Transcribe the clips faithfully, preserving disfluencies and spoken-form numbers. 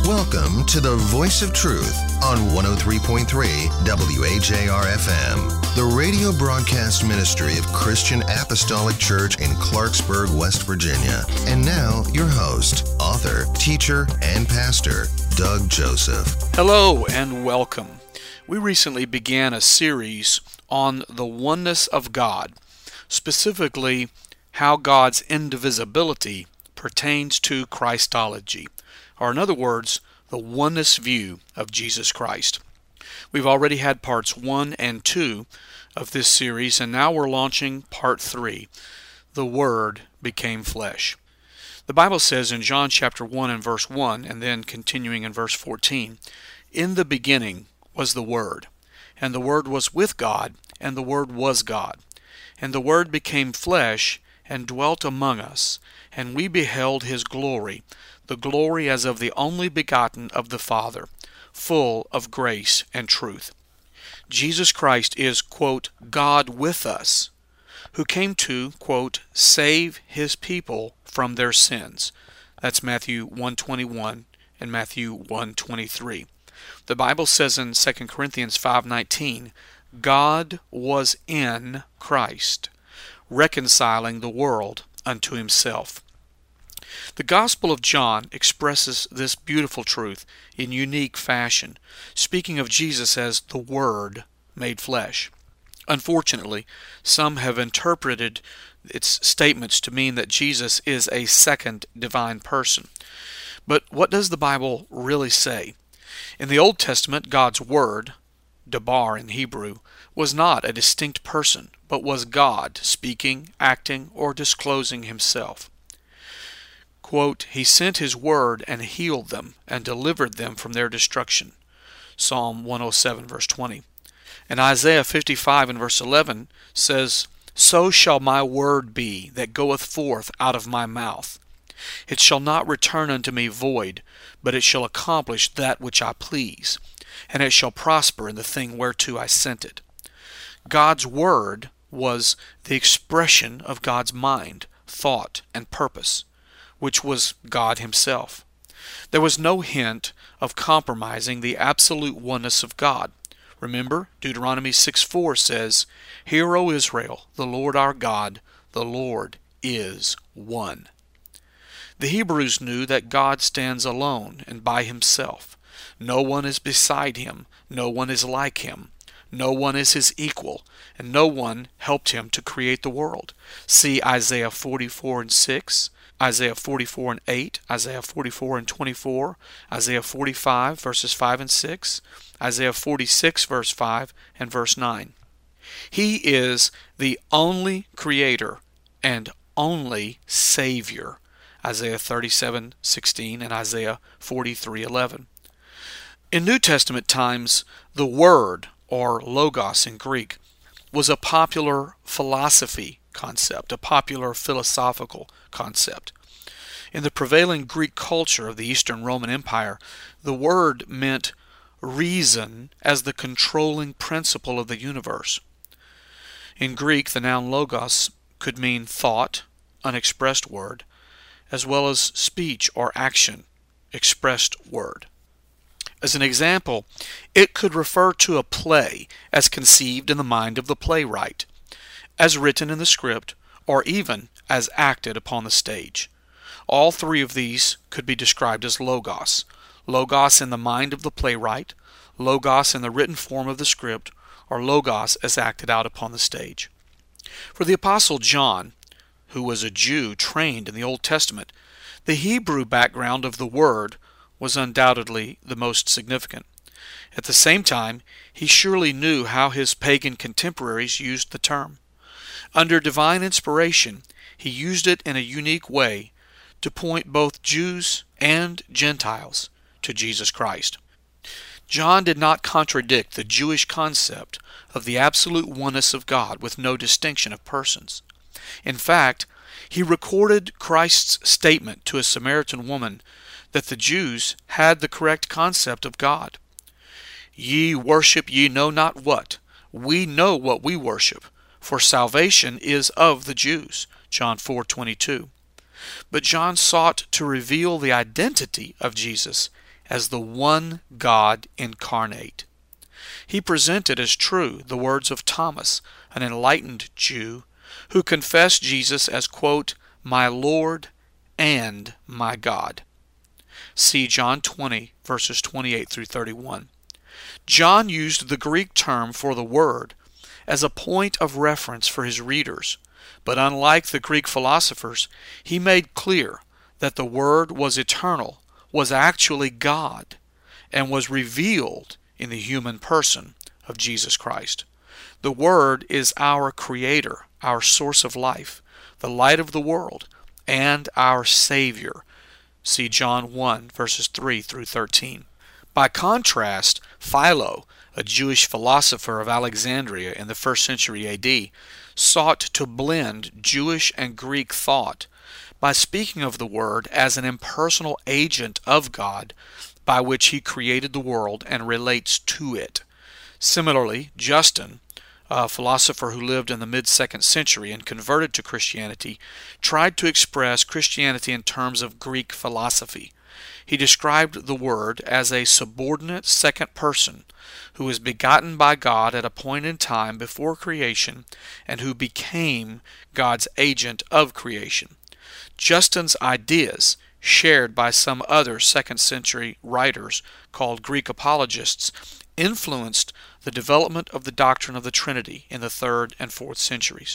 Welcome to the Voice of Truth on one oh three point three W A J R F M, the radio broadcast ministry of Christian Apostolic Church in Clarksburg, West Virginia. And now, your host, author, teacher, and pastor, Doug Joseph. Hello and welcome. We recently began a series on the oneness of God, specifically how God's indivisibility pertains to Christology, or in other words, the oneness view of Jesus Christ. We've already had parts one and two of this series, and now we're launching part three. The Word became flesh. The Bible says in John chapter one and verse one, and then continuing in verse fourteen, "In the beginning was the Word, and the Word was with God, and the Word was God. And the Word became flesh and dwelt among us, and we beheld His glory, the glory as of the only begotten of the Father, full of grace and truth." Jesus Christ is, quote, God with us, who came to, quote, save His people from their sins. That's Matthew one twenty-one and Matthew one twenty-three. The Bible says in Second Corinthians five nineteen, God was in Christ, reconciling the world unto Himself. The Gospel of John expresses this beautiful truth in unique fashion, speaking of Jesus as the Word made flesh. Unfortunately, some have interpreted its statements to mean that Jesus is a second divine person. But what does the Bible really say? In the Old Testament, God's Word, Dabar in Hebrew, was not a distinct person, but was God speaking, acting, or disclosing Himself. Quote, He sent His word and healed them and delivered them from their destruction. Psalm one oh seven verse twenty. And Isaiah fifty-five and verse eleven says, So shall my word be that goeth forth out of my mouth. It shall not return unto me void, but it shall accomplish that which I please, and it shall prosper in the thing whereto I sent it. God's word was the expression of God's mind, thought, and purpose, which was God Himself. There was no hint of compromising the absolute oneness of God. Remember, Deuteronomy six four says, Hear, O Israel, the Lord our God, the Lord is one. The Hebrews knew that God stands alone and by Himself. No one is beside Him, no one is like Him, no one is His equal, and no one helped Him to create the world. See Isaiah forty-four and six, Isaiah forty-four and eight, Isaiah forty-four and twenty-four, Isaiah forty-five verses five and six, Isaiah forty-six verse five and verse nine. He is the only Creator and only Savior. Isaiah thirty-seven sixteen and Isaiah forty-three eleven. In New Testament times, the Word, or logos in Greek, was a popular philosophy concept, a popular philosophical concept. In the prevailing Greek culture of the Eastern Roman Empire, the word meant reason as the controlling principle of the universe. In Greek, the noun logos could mean thought, unexpressed word, as well as speech or action, expressed word. As an example, it could refer to a play as conceived in the mind of the playwright, as written in the script, or even as acted upon the stage. All three of these could be described as logos. Logos in the mind of the playwright, logos in the written form of the script, or logos as acted out upon the stage. For the Apostle John, who was a Jew trained in the Old Testament, the Hebrew background of the Word was undoubtedly the most significant. At the same time, he surely knew how his pagan contemporaries used the term. Under divine inspiration, he used it in a unique way to point both Jews and Gentiles to Jesus Christ. John did not contradict the Jewish concept of the absolute oneness of God with no distinction of persons. In fact, he recorded Christ's statement to a Samaritan woman that the Jews had the correct concept of God. Ye worship ye know not what. We know what we worship, for salvation is of the Jews. John four twenty-two. But John sought to reveal the identity of Jesus as the one God incarnate. He presented as true the words of Thomas, an enlightened Jew, who confessed Jesus as, quote, my Lord and my God. See John twenty, verses twenty-eight through thirty-one. John used the Greek term for the Word as a point of reference for his readers, but unlike the Greek philosophers, he made clear that the Word was eternal, was actually God, and was revealed in the human person of Jesus Christ. The Word is our Creator, our source of life, the light of the world, and our Savior. See John one, verses three through thirteen. By contrast, Philo, a Jewish philosopher of Alexandria in the first century A D, sought to blend Jewish and Greek thought by speaking of the Word as an impersonal agent of God by which he created the world and relates to it. Similarly, Justin, a philosopher who lived in the mid-second century and converted to Christianity, tried to express Christianity in terms of Greek philosophy. He described the Word as a subordinate second person who was begotten by God at a point in time before creation and who became God's agent of creation. Justin's ideas, shared by some other second century writers called Greek apologists, influenced the development of the doctrine of the Trinity in the third and fourth centuries.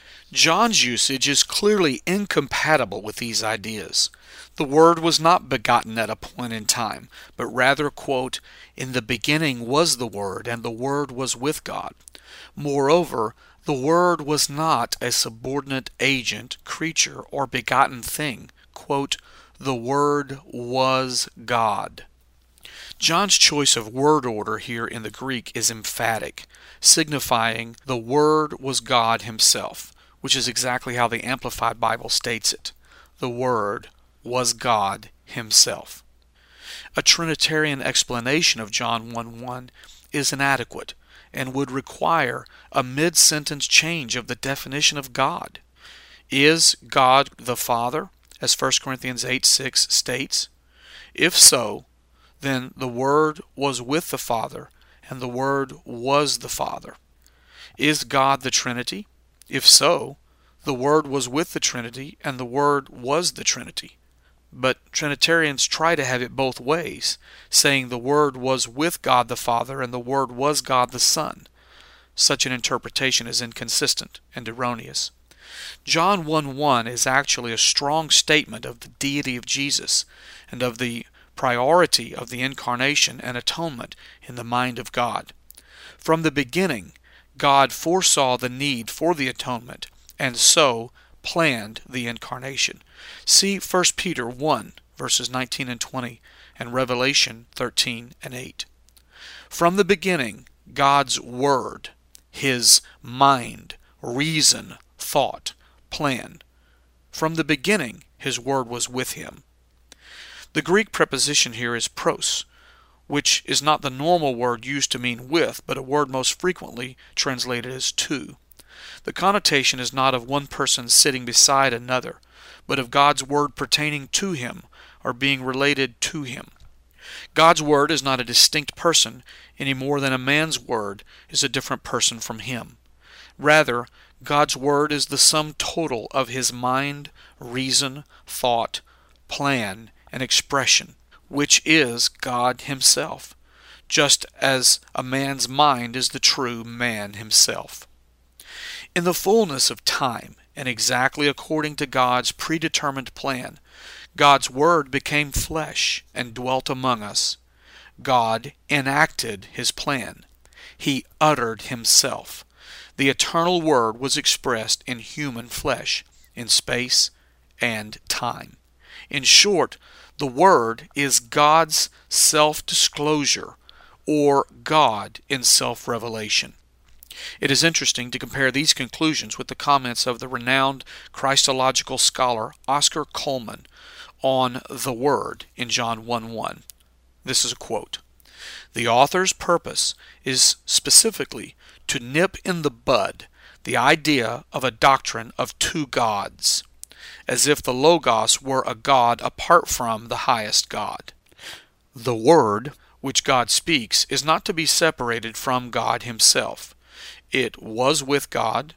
John's usage is clearly incompatible with these ideas. The Word was not begotten at a point in time, but rather, quote, in the beginning was the Word, and the Word was with God. Moreover, the Word was not a subordinate agent, creature, or begotten thing. Quote, the Word was God. John's choice of word order here in the Greek is emphatic, signifying the Word was God Himself, which is exactly how the Amplified Bible states it. The Word was God Himself. A Trinitarian explanation of John one one is inadequate and would require a mid-sentence change of the definition of God. Is God the Father, as First Corinthians eight six states? If so, then the Word was with the Father, and the Word was the Father. Is God the Trinity? If so, the Word was with the Trinity, and the Word was the Trinity. But Trinitarians try to have it both ways, saying the Word was with God the Father, and the Word was God the Son. Such an interpretation is inconsistent and erroneous. John one one is actually a strong statement of the deity of Jesus and of the priority of the incarnation and atonement in the mind of God. From the beginning, God foresaw the need for the atonement and so planned the incarnation. See First Peter one, verses nineteen and twenty, and Revelation thirteen and eight. From the beginning, God's Word, His mind, reason, thought, plan. From the beginning, His Word was with Him. The Greek preposition here is pros, which is not the normal word used to mean with, but a word most frequently translated as to. The connotation is not of one person sitting beside another, but of God's Word pertaining to Him or being related to Him. God's Word is not a distinct person any more than a man's word is a different person from him. Rather, God's Word is the sum total of His mind, reason, thought, plan, and expression, which is God Himself, just as a man's mind is the true man himself. In the fullness of time, and exactly according to God's predetermined plan, God's Word became flesh and dwelt among us. God enacted His plan. He uttered Himself. The eternal Word was expressed in human flesh, in space and time. In short, the Word is God's self-disclosure, or God in self-revelation. It is interesting to compare these conclusions with the comments of the renowned Christological scholar Oscar Cullmann on the Word in John one one. This is a quote. The author's purpose is specifically to nip in the bud the idea of a doctrine of two gods, as if the Logos were a God apart from the highest God. The Word, which God speaks, is not to be separated from God himself. It was with God,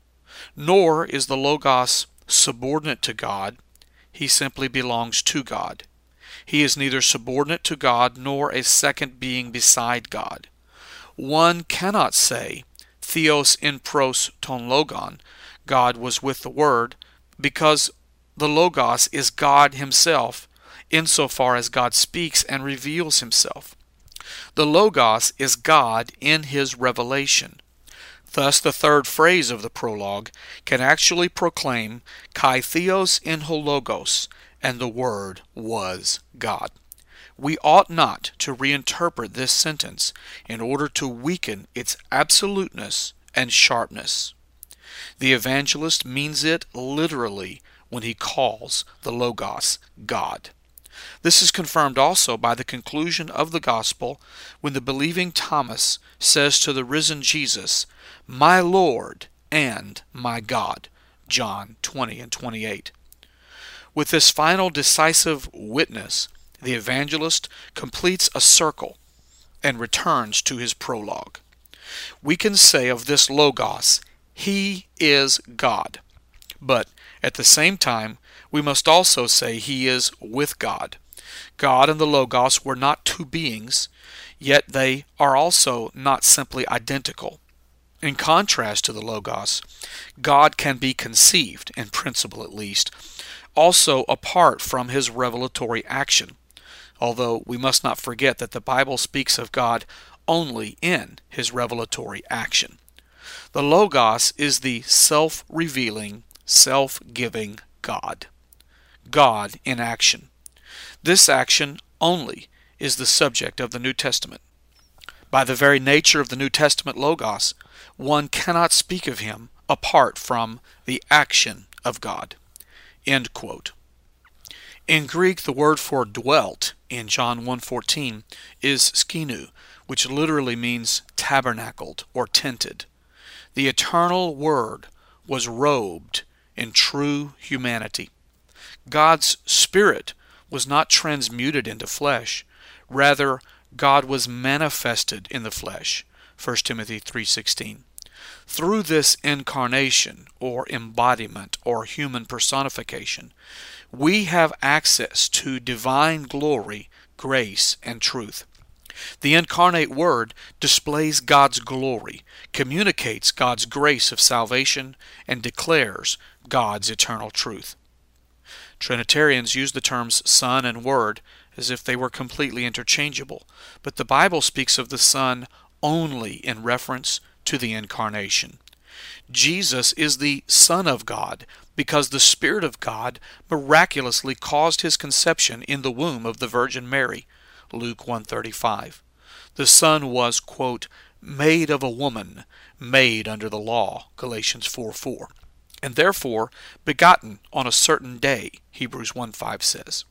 nor is the Logos subordinate to God. He simply belongs to God. He is neither subordinate to God nor a second being beside God. One cannot say, Theos in pros ton logon, God was with the Word, because the Logos is God himself, insofar as God speaks and reveals himself. The Logos is God in his revelation. Thus the third phrase of the prologue can actually proclaim Kai Theos in ho Logos, and the Word was God. We ought not to reinterpret this sentence in order to weaken its absoluteness and sharpness. The evangelist means it literally when he calls the Logos God. This is confirmed also by the conclusion of the Gospel when the believing Thomas says to the risen Jesus, "My Lord and my God," John twenty and twenty-eight. With this final decisive witness, the evangelist completes a circle and returns to his prologue. We can say of this Logos, he is God. But at the same time, we must also say he is with God. God and the Logos were not two beings, yet they are also not simply identical. In contrast to the Logos, God can be conceived, in principle at least, also apart from his revelatory action, although we must not forget that the Bible speaks of God only in his revelatory action. The Logos is the self-revealing, self-giving God. God in action. This action only is the subject of the New Testament. By the very nature of the New Testament Logos, one cannot speak of him apart from the action of God. End quote. In Greek, the word for dwelt in John one fourteen is skinu, which literally means tabernacled or tented. The eternal Word was robed in true humanity. God's Spirit was not transmuted into flesh. Rather, God was manifested in the flesh, First Timothy three sixteen. Through this incarnation, or embodiment, or human personification, we have access to divine glory, grace, and truth. The incarnate Word displays God's glory, communicates God's grace of salvation, and declares God's eternal truth. Trinitarians use the terms Son and Word as if they were completely interchangeable, but the Bible speaks of the Son only in reference to the incarnation. Jesus is the Son of God because the Spirit of God miraculously caused his conception in the womb of the Virgin Mary, Luke one thirty-five. The Son was, quote, made of a woman, made under the law, Galatians four four, and therefore begotten on a certain day, Hebrews one five says.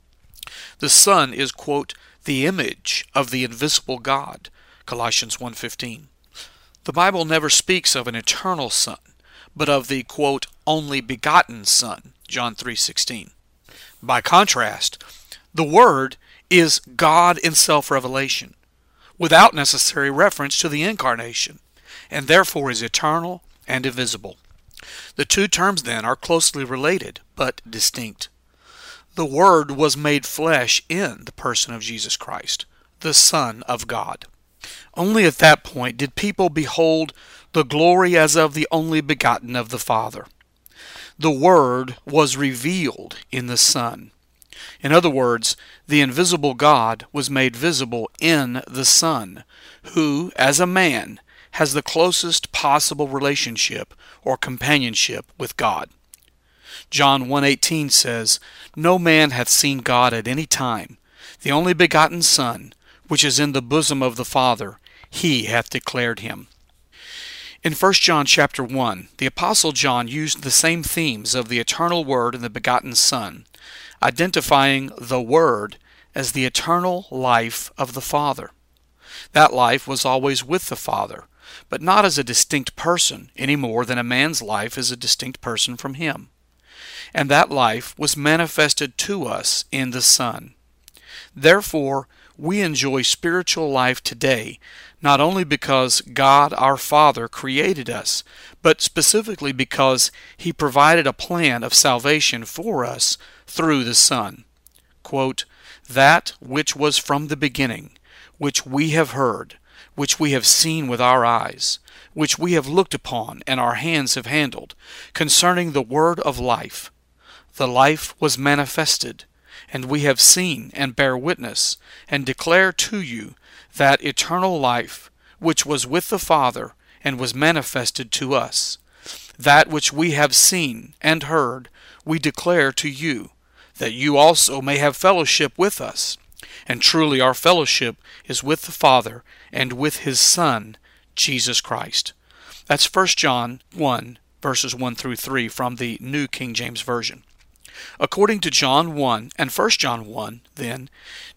The Son is, quote, the image of the invisible God, Colossians one fifteen. The Bible never speaks of an eternal Son, but of the, quote, only begotten Son, John three sixteen. By contrast, the Word is God in self-revelation, without necessary reference to the incarnation, and therefore is eternal and invisible. The two terms then are closely related, but distinct. The Word was made flesh in the person of Jesus Christ, the Son of God. Only at that point did people behold the glory as of the only begotten of the Father. The Word was revealed in the Son. In other words, the invisible God was made visible in the Son, who, as a man, has the closest possible relationship or companionship with God. John one eighteen says, "No man hath seen God at any time. The only begotten Son, which is in the bosom of the Father, he hath declared him." In First John chapter one, the Apostle John used the same themes of the eternal Word and the begotten Son, identifying the Word as the eternal life of the Father. That life was always with the Father, but not as a distinct person any more than a man's life is a distinct person from him. And that life was manifested to us in the Son. Therefore, we enjoy spiritual life today, not only because God our Father created us, but specifically because He provided a plan of salvation for us through the Son. Quote, "That which was from the beginning, which we have heard, which we have seen with our eyes, which we have looked upon and our hands have handled, concerning the word of life. The life was manifested, and we have seen and bear witness, and declare to you that eternal life, which was with the Father, and was manifested to us. That which we have seen and heard, we declare to you, that you also may have fellowship with us. And truly our fellowship is with the Father, and with His Son, Jesus Christ." That's First John one, verses one through three from the New King James Version. According to John one and First John one, then,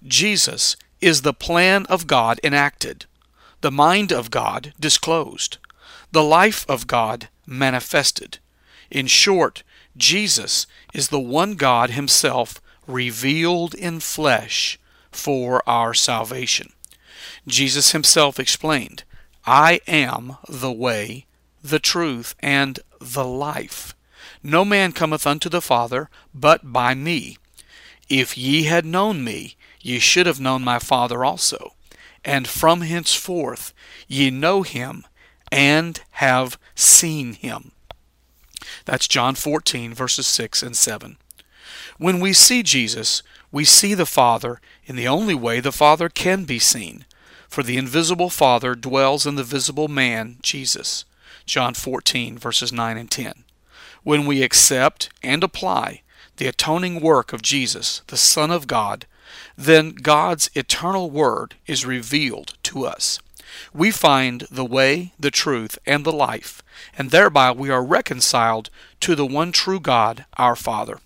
Jesus is the plan of God enacted, the mind of God disclosed, the life of God manifested. In short, Jesus is the one God Himself revealed in flesh for our salvation. Jesus Himself explained, "I am the way, the truth, and the life. No man cometh unto the Father but by me. If ye had known me, ye should have known my Father also. And from henceforth ye know Him, and have seen Him." That's John fourteen, verses six and seven. When we see Jesus, we see the Father in the only way the Father can be seen, for the invisible Father dwells in the visible man, Jesus. John fourteen, verses nine and ten. When we accept and apply the atoning work of Jesus, the Son of God, then God's eternal Word is revealed to us. We find the way, the truth, and the life, and thereby we are reconciled to the one true God, our Father.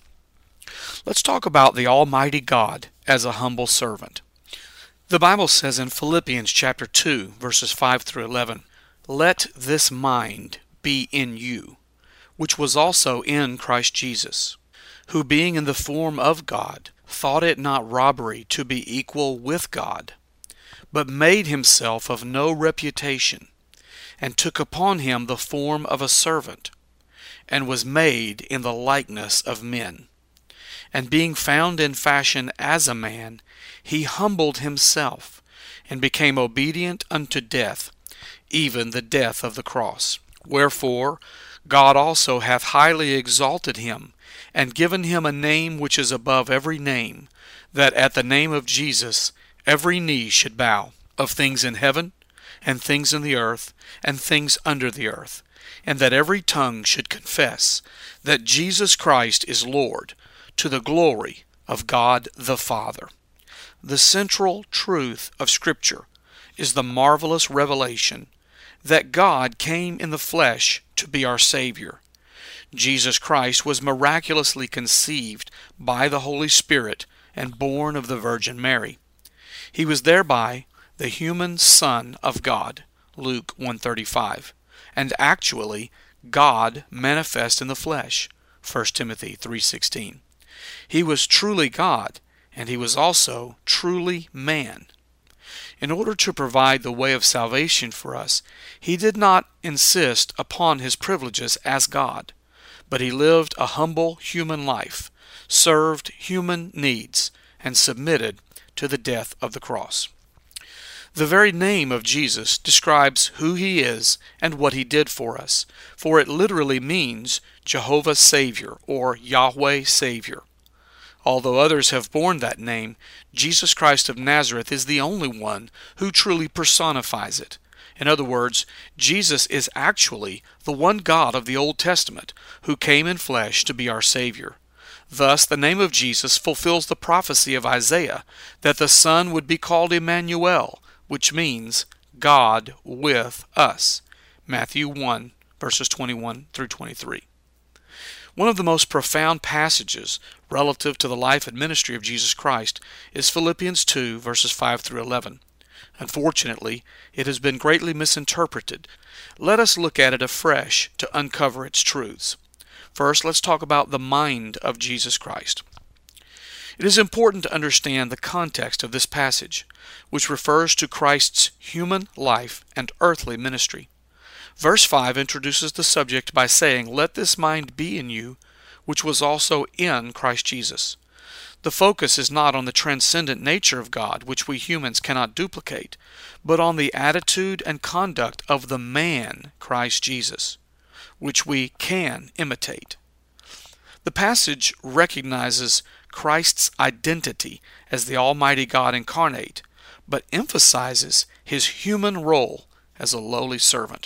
Let's talk about the Almighty God as a humble servant. The Bible says in Philippians chapter two, verses five through eleven, "Let this mind be in you, which was also in Christ Jesus, who being in the form of God, thought it not robbery to be equal with God, but made himself of no reputation, and took upon him the form of a servant, and was made in the likeness of men. And being found in fashion as a man, he humbled himself, and became obedient unto death, even the death of the cross. Wherefore God also hath highly exalted him, and given him a name which is above every name, that at the name of Jesus every knee should bow, of things in heaven, and things in the earth, and things under the earth, and that every tongue should confess that Jesus Christ is Lord, to the glory of God the Father." The central truth of Scripture is the marvelous revelation that God came in the flesh to be our Savior. Jesus Christ was miraculously conceived by the Holy Spirit and born of the Virgin Mary. He was thereby the human Son of God, Luke one thirty-five, and actually God manifest in the flesh, First Timothy three sixteen. He was truly God, and he was also truly man. In order to provide the way of salvation for us, he did not insist upon his privileges as God, but he lived a humble human life, served human needs, and submitted to the death of the cross. The very name of Jesus describes who he is and what he did for us, for it literally means Jehovah Savior or Yahweh Savior. Although others have borne that name, Jesus Christ of Nazareth is the only one who truly personifies it. In other words, Jesus is actually the one God of the Old Testament who came in flesh to be our Savior. Thus, the name of Jesus fulfills the prophecy of Isaiah that the Son would be called Emmanuel, which means God with us. Matthew one, verses twenty-one through twenty-three. One of the most profound passages relative to the life and ministry of Jesus Christ is Philippians two, verses five through eleven. Unfortunately, it has been greatly misinterpreted. Let us look at it afresh to uncover its truths. First, let's talk about the mind of Jesus Christ. It is important to understand the context of this passage, which refers to Christ's human life and earthly ministry. Verse five introduces the subject by saying, "Let this mind be in you, which was also in Christ Jesus." The focus is not on the transcendent nature of God, which we humans cannot duplicate, but on the attitude and conduct of the man, Christ Jesus, which we can imitate. The passage recognizes Christ's identity as the Almighty God incarnate, but emphasizes his human role as a lowly servant.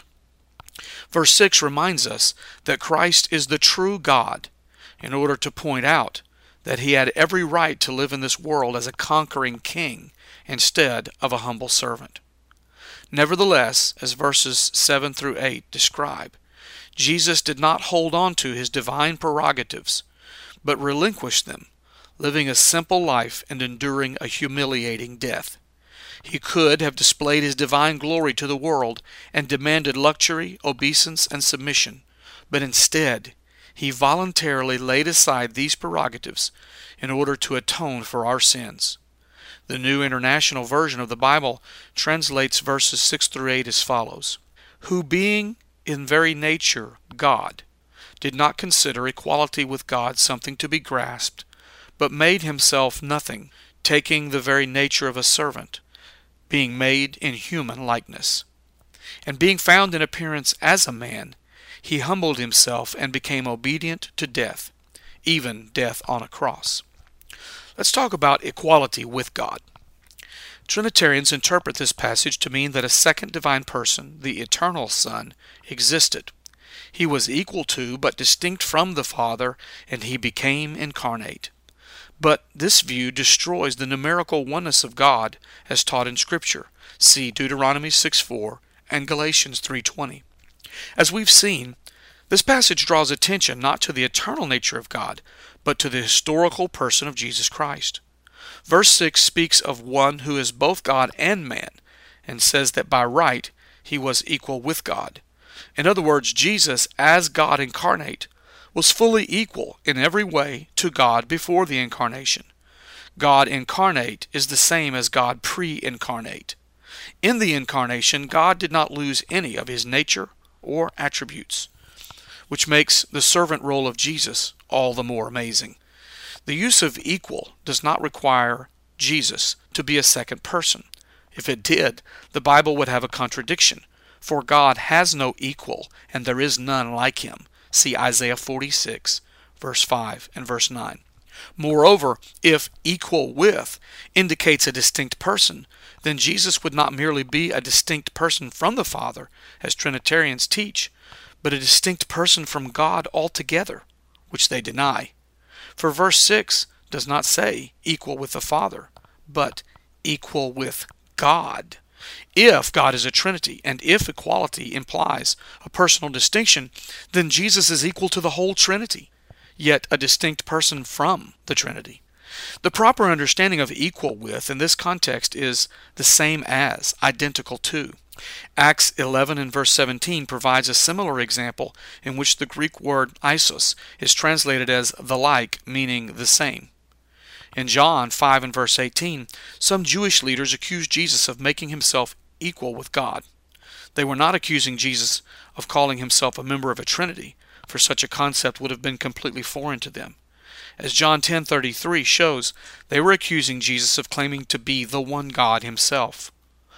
Verse six reminds us that Christ is the true God, in order to point out that he had every right to live in this world as a conquering king instead of a humble servant. Nevertheless, as verses seven through eight describe, Jesus did not hold on to his divine prerogatives, but relinquished them, living a simple life and enduring a humiliating death. He could have displayed his divine glory to the world and demanded luxury, obeisance, and submission, but instead he voluntarily laid aside these prerogatives in order to atone for our sins. The New International Version of the Bible translates verses six through eight as follows: "Who being in very nature God, did not consider equality with God something to be grasped, but made himself nothing, taking the very nature of a servant, being made in human likeness. And being found in appearance as a man, he humbled himself and became obedient to death, even death on a cross." Let's talk about equality with God. Trinitarians interpret this passage to mean that a second divine person, the eternal Son, existed. He was equal to, but distinct from the Father, and he became incarnate. But this view destroys the numerical oneness of God as taught in Scripture. See Deuteronomy six four and Galatians three twenty. As we've seen, this passage draws attention not to the eternal nature of God, but to the historical person of Jesus Christ. Verse six speaks of one who is both God and man, and says that by right he was equal with God. In other words, Jesus, as God incarnate, was fully equal in every way to God before the incarnation. God incarnate is the same as God pre-incarnate. In the incarnation, God did not lose any of his nature or attributes, which makes the servant role of Jesus all the more amazing. The use of equal does not require Jesus to be a second person. If it did, the Bible would have a contradiction, for God has no equal, and there is none like him. See Isaiah forty-six, verse five and verse nine. Moreover, if equal with indicates a distinct person, then Jesus would not merely be a distinct person from the Father, as Trinitarians teach, but a distinct person from God altogether, which they deny. For verse six does not say equal with the Father, but equal with God. If God is a Trinity, and if equality implies a personal distinction, then Jesus is equal to the whole Trinity, yet a distinct person from the Trinity. The proper understanding of equal with in this context is the same as, identical to. Acts eleven and verse seventeen provides a similar example in which the Greek word isos is translated as the like, meaning the same. In John five and verse eighteen, some Jewish leaders accused Jesus of making himself equal with God. They were not accusing Jesus of calling himself a member of a Trinity, for such a concept would have been completely foreign to them. As John ten thirty-three shows, they were accusing Jesus of claiming to be the one God himself.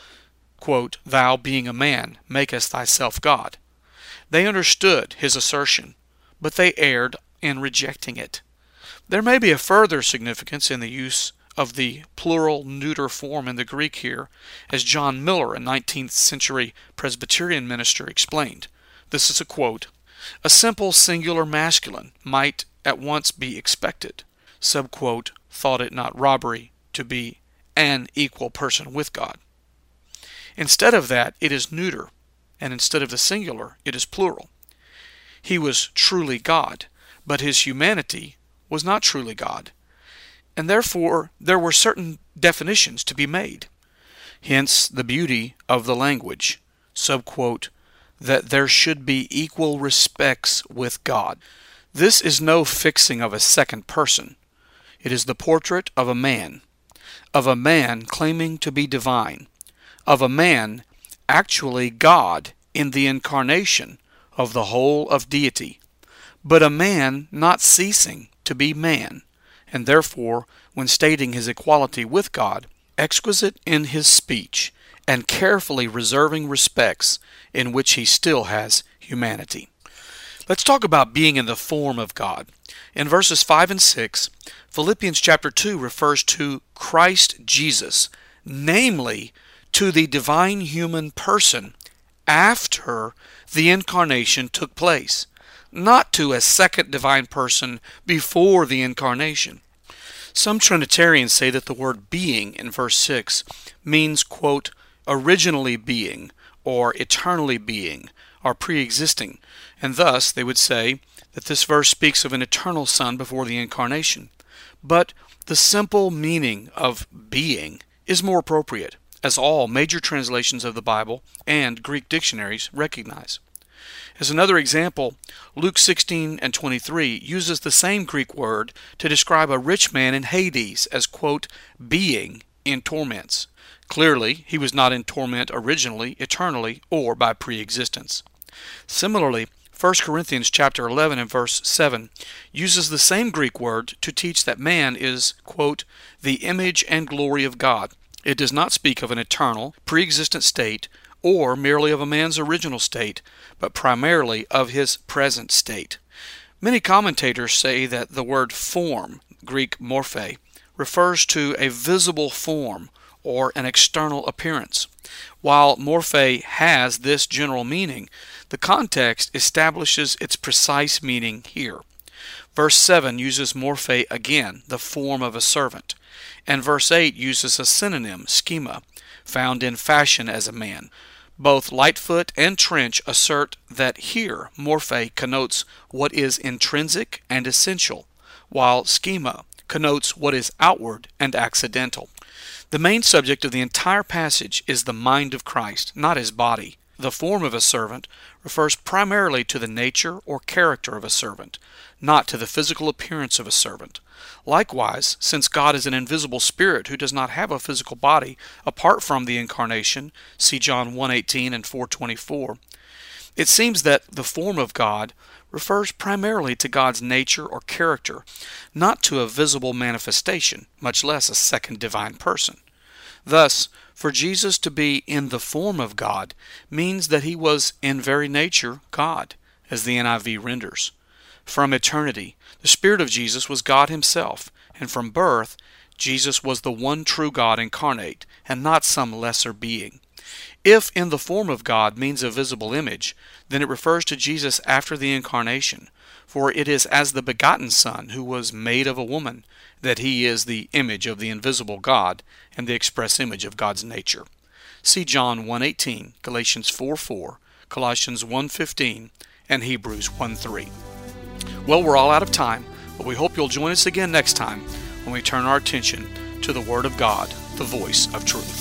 Quote, "Thou, being a man, makest thyself God." They understood his assertion, but they erred in rejecting it. There may be a further significance in the use of the plural neuter form in the Greek here, as John Miller, a nineteenth century Presbyterian minister, explained. This is a quote: "A simple singular masculine might at once be expected, subquote, thought it not robbery to be an equal person with God. Instead of that, it is neuter, and instead of the singular, it is plural. He was truly God, but his humanity was not truly God, and therefore there were certain definitions to be made. Hence the beauty of the language, subquote, that there should be equal respects with God. This is no fixing of a second person. It is the portrait of a man, of a man claiming to be divine, of a man actually God in the incarnation of the whole of deity, but a man not ceasing to be man, and therefore, when stating his equality with God, exquisite in his speech, and carefully reserving respects in which he still has humanity. Let's talk about being in the form of God. In verses five and six, Philippians chapter two refers to Christ Jesus, namely to the divine human person after the incarnation took place, not to a second divine person before the incarnation. Some Trinitarians say that the word being in verse six means, quote, originally being, or eternally being, or pre-existing, and thus they would say that this verse speaks of an eternal Son before the incarnation. But the simple meaning of being is more appropriate, as all major translations of the Bible and Greek dictionaries recognize. As another example, Luke sixteen and twenty-three uses the same Greek word to describe a rich man in Hades as, quote, being in torments. Clearly, he was not in torment originally, eternally, or by pre-existence. Similarly, First Corinthians chapter eleven and verse seven uses the same Greek word to teach that man is, quote, the image and glory of God. It does not speak of an eternal, pre-existent state, or merely of a man's original state, but primarily of his present state. Many commentators say that the word form, Greek morphe, refers to a visible form or an external appearance. While morphe has this general meaning, the context establishes its precise meaning here. Verse seven uses morphe again, the form of a servant, and verse eight uses a synonym, schema, found in fashion as a man. Both Lightfoot and Trench assert that here morphe connotes what is intrinsic and essential, while schema connotes what is outward and accidental. The main subject of the entire passage is the mind of Christ, not his body. The form of a servant refers primarily to the nature or character of a servant, not to the physical appearance of a servant. Likewise, since God is an invisible spirit who does not have a physical body apart from the incarnation, see John one eighteen and four twenty-four, it seems that the form of God refers primarily to God's nature or character, not to a visible manifestation, much less a second divine person. Thus, for Jesus to be in the form of God means that he was in very nature God, as the N I V renders. From eternity, the Spirit of Jesus was God himself, and from birth, Jesus was the one true God incarnate, and not some lesser being. If in the form of God means a visible image, then it refers to Jesus after the incarnation, for it is as the begotten Son who was made of a woman that he is the image of the invisible God and the express image of God's nature. See John one eighteen, Galatians four four, Colossians one fifteen, and Hebrews one three. Well, we're all out of time, but we hope you'll join us again next time when we turn our attention to the Word of God, the voice of truth.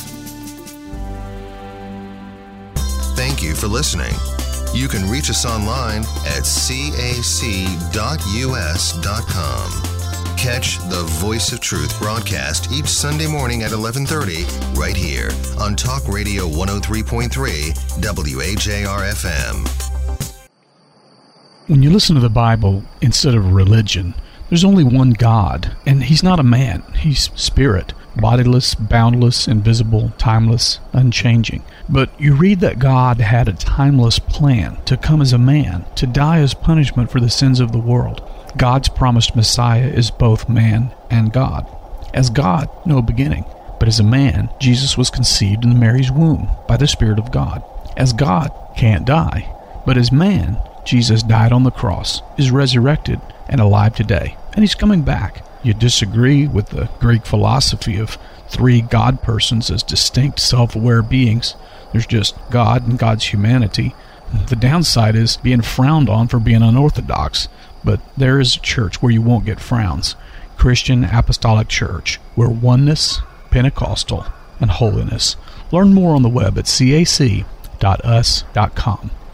Thank you for listening. You can reach us online at c a c dot u s dot com. Catch the Voice of Truth broadcast each Sunday morning at eleven thirty right here on Talk Radio one oh three point three W A J R F M. When you listen to the Bible instead of religion, there's only one God, and he's not a man. He's spirit, bodiless, boundless, invisible, timeless, unchanging. But you read that God had a timeless plan to come as a man, to die as punishment for the sins of the world. God's promised Messiah is both man and God. As God, no beginning, but as a man, Jesus was conceived in Mary's womb by the Spirit of God. As God, can't die, but as man, Jesus died on the cross, is resurrected, and alive today, and he's coming back. You disagree with the Greek philosophy of three God persons as distinct, self-aware beings. There's just God and God's humanity. The downside is being frowned on for being unorthodox, but there is a church where you won't get frowns. Christian Apostolic Church, where oneness, Pentecostal, and holiness. Learn more on the web at c a c dot u s dot com.